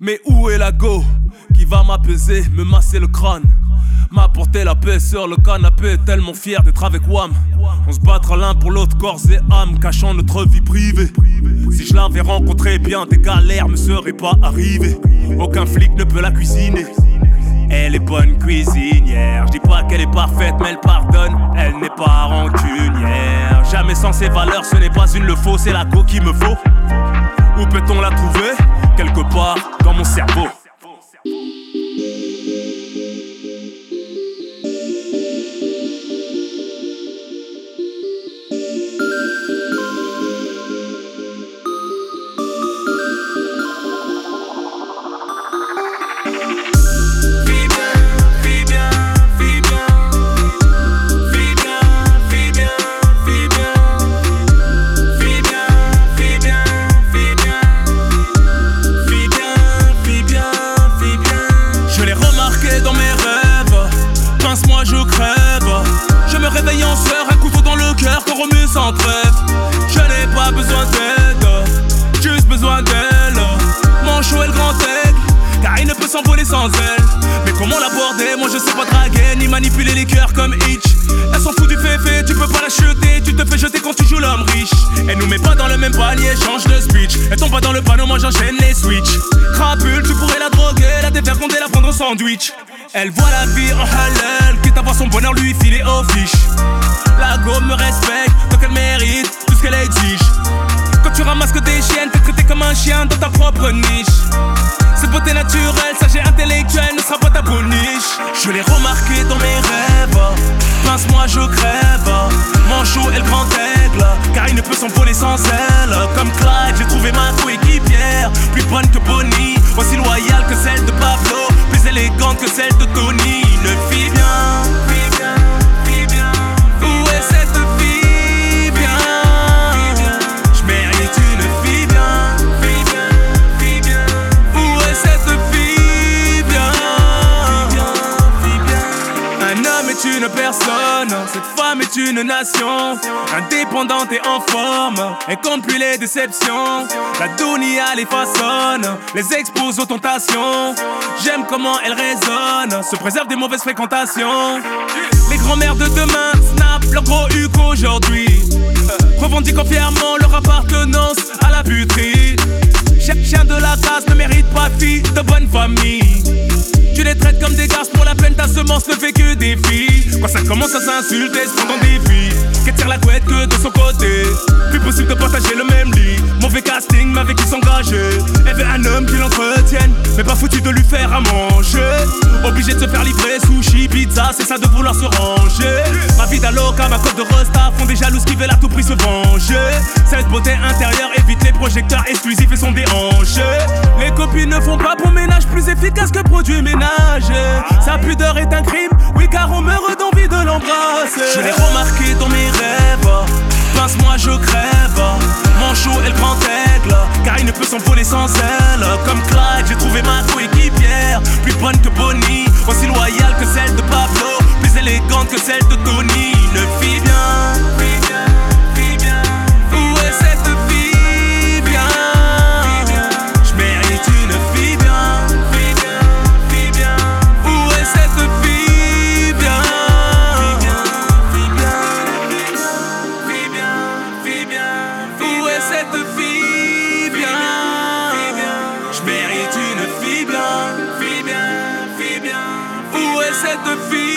Mais où est la go qui va m'apaiser, me masser le crâne, m'apporter la paix sur le canapé, tellement fier d'être avec Wam. On se battra l'un pour l'autre, corps et âme, cachant notre vie privée. Si je l'avais rencontré, bien des galères me seraient pas arrivées. Aucun flic ne peut la cuisiner. Elle est bonne cuisinière. Je dis pas qu'elle est parfaite, mais elle pardonne. Elle n'est pas rancunière. Jamais sans ses valeurs, ce n'est pas une le faux, c'est la go qu'il me faut. Où peut-on la trouver? Quelque part dans mon cerveau. Moi je crève. Je me réveille en sueur, un couteau dans le cœur qu'on remue sans trêve. Je n'ai pas besoin d'aide, juste besoin d'elle. Manchot est le grand aigle, car il ne peut s'envoler sans elle. Mais comment l'aborder? Moi je sais pas draguer, ni manipuler les cœurs comme Hitch. Elle s'en fout du féfé, tu peux pas la chuter. Tu te fais jeter quand tu joues l'homme riche. Elle nous met pas dans le même panier, change de speech. Elle tombe pas dans le panneau, moi j'enchaîne les switches. Crapule, tu pourrais la droguer, la dévergonder, la prendre au sandwich. Elle voit la vie en halal, quitte à voir son bonheur lui filer aux fiches. La go me respecte, donc elle mérite tout ce qu'elle exige. Quand tu ramasses que des chiennes, t'es traité comme un chien dans ta propre niche. Cette beauté naturelle, sagesse intellectuelle ne sera pas ta boniche. Je l'ai remarqué dans mes rêves, pince-moi je crève. Manchot est le grand aigle, car il ne peut s'envoler sans elle. Comme Clyde, j'ai trouvé ma coéquipière, plus bonne que Bonnie, aussi loyale que celle de Pablo, plus élégante que celle de Tony. Une fille bien, fille bien, fille bien. Où est cette fille bien? Je mérite une fille bien, fille bien, fille bien. Où est cette fille bien? Fille bien. Un homme est une personne, cette femme est une nation. Indépendante et en forme, elle compte plus les déceptions. La dunia les façonne, les expose aux tentations. J'aime comment elle résonne, se préserve des mauvaises fréquentations. Les grands-mères de demain snap leur gros huc aujourd'hui, revendiquant fièrement leur appartenance à la buterie. Chaque chien de la casse ne mérite pas fille de bonne famille. Tu les traites comme des garces, pour la peine ta semence ne fait que des filles. Quand ça commence à s'insulter, se prendre des filles qu'elle tire la couette que de son côté. Plus possible de partager le même lit. Mauvais casting, mais avec qui s'engager. Elle veut un homme qui l'entretienne, mais pas foutu de lui faire à manger. Obligé de se faire livrer sushi, pizza, c'est ça de vouloir se ranger. Ma vie d'aloca, ma cote de Rosta font des jalouses qui veulent à tout prix se venger. Cette beauté intérieure évite les projecteurs exclusifs et sont déhanchés. Les copines ne font pas bon ménage, plus efficace que produit ménage. Sa pudeur est un crime, oui car on meurt d'envie de l'embrasser. Je l'ai remarqué dans mes rêves, pince-moi je crève. Manchot est le grand aigle, car il ne peut s'envoler sans elle. Comme Clyde, j'ai trouvé ma coéquipière, plus bonne que Bonnie, aussi loyale que celle de Pablo, plus élégante que celle de Tony. Une fille bien, fille bien, fille bien. Où est cette fille bien? Je mérite une fille bien, fille bien, fille bien. Où est cette fille bien? Fille bien, fille bien, fille bien. Où est cette fille bien? Je mérite une fille bien, fille bien, fille bien. Où est cette fille?